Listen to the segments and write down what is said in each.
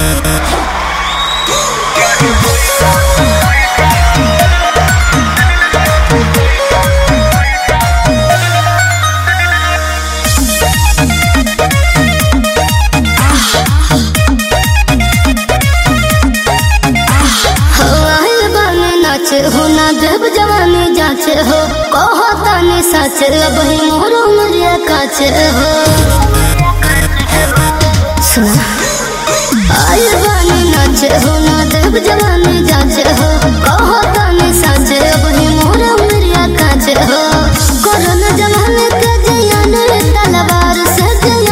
हो ना देव जवानी जाच हो कहो तानी सच बही मोर उमरिया काच हो सुना आई बानी नाच हो ना देव जवानी जाच हो कहो तानी सच बही मोर उमरिया काच हो कोरोना जमाने के जयान तलवार से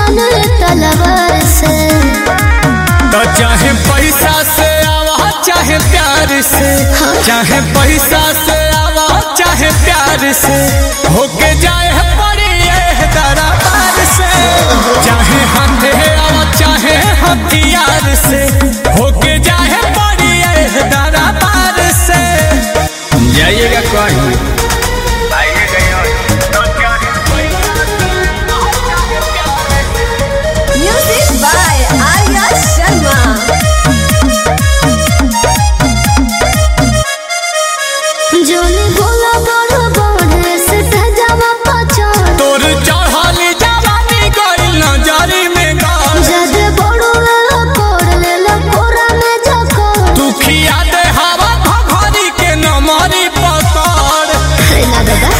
तो चाहे पैसा से आवा चाहे प्यार से चाहे पैसा से आवा चाहे प्यार से होके जाए पड़ी दरबार से चाहे हाथे आवा चाहे हथियार से होके जाए पड़ी दरबार से जाइएगा कहीं Music by Arya Sharma. जोनी बोला बड़ बड़े से जावा पछाड़ तोर चढ़ाली जवानी गइल नजरी में गाल जद बड़ो कोड़ ले कोरा में जको तू खिया दे हवा भभरी के नमरी पकड़ ना दादा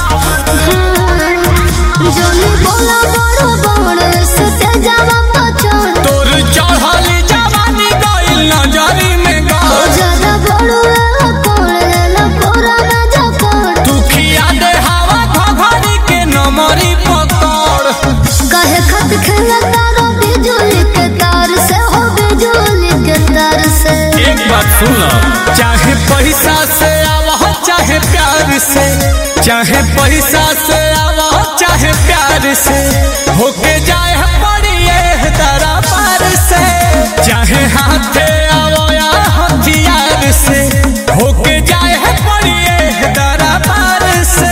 जोनी बोला बड़ बड़े से जावा पछाड़ तोर चढ़ाली जवानी गइल नजरी में गाल जद बड़ो कोड़ ले कोरा में जको तू खिया दे हवा भभरी के नमरी पकड़ कहे खत खेला तारो बिजली के तार से हो बिजली के तार से एक बात सुन लो चाहे पैसा से आवा चाहे प्यार से चाहे पैसा से आवा चाहे प्यार से होके जाए पड़ी दरबार से चाहे हाथे आवा या हथियार से होके जाए पड़ी दरबार से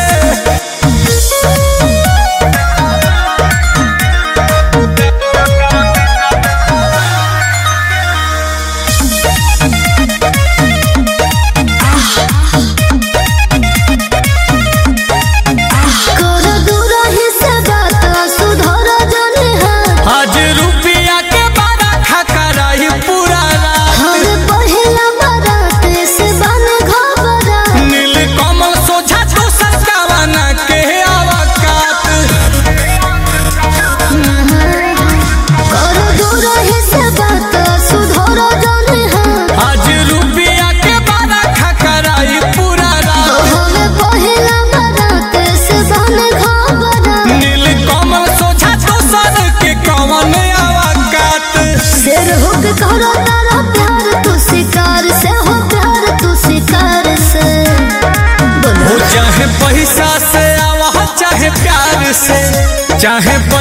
कर दूर ही से बात सुधर जने हाथ आज रुपया के बारा खकराई पूरा रात हम पहिला बारात से बन घबरा नील कमल सोझा तो सरकावाना के आवकात कर दूर ही से बात सुधर जने हाथ आज रुपया के बारा खकराई पूरा रात हम पहिला बारात से बन घबरा नील कमल सोझा तो सर के कवन आवकात शेर होके करो तारा प्यार तू शिकार से हो प्यार तू शिकार से हो चाहे पैसा से आवा चाहे प्यार से चाहे